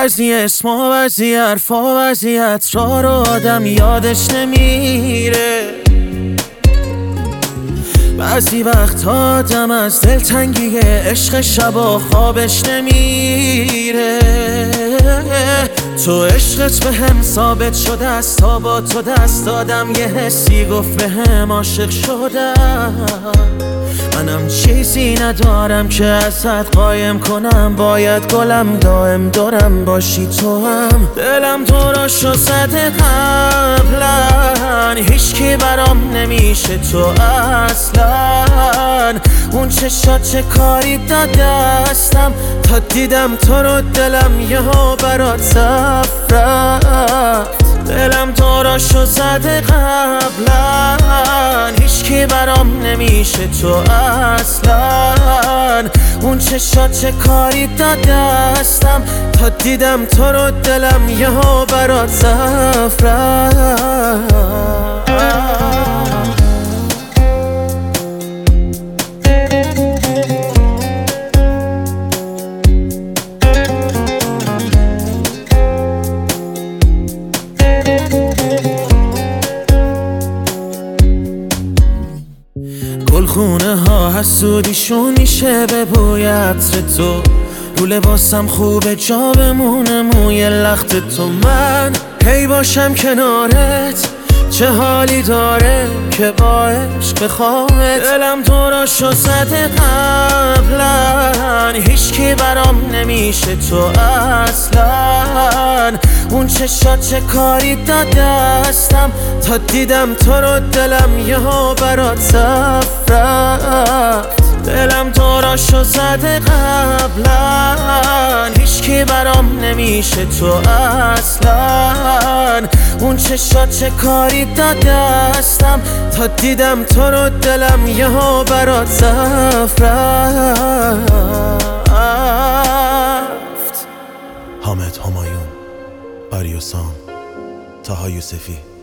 بعضی اسما بعضی حرفا وضعیت را رو آدم یادش نمیره. بعضی وقت آدم از دلتنگی عشق شبا خوابش نمیره. تو عشقت به هم ثابت شده است، تا با تو دست دادم یه حسی گفت به هم عاشق شدم. منم چیزی ندارم که ازت قایم کنم، باید گلم دائم دارم باشی تو هم. دلم تو را شو زده قبلا، هیچ کی برام نمیشه تو اصلا. اون چشات چه کاری دادستم، تا دیدم تو رو دلم یهو برات صف رفت. دلم تو را شو زده قبلا، هیچ کی برام نمیشه تو اصلا. اون چشات چه کاری دادستم، تا دیدم تو رو دلم یهو برات صف رفت. گلخونه ها حسودیشون میشه به بوی عطر تو، رو لباسم خوبه جا بمونه موی لخت تو. من هی باشم کنارت، چه حالی داره که با عشق بخوامت. دلم تو را شو زده قبلا، هیچ کی برام نمیشه تو اصلا. اون چشات چه کاری دادستم، تا دیدم تو رو دلم یهو برات صف رفت. دلم تو را شو زده قبلا، هیچ کی برام نمیشه تو اصلا. اون چشات چه کاری دادستم، تا دیدم تو رو دلم یهو برات صف رفت. حامد همایون، آریوسام، طاها یوسفی.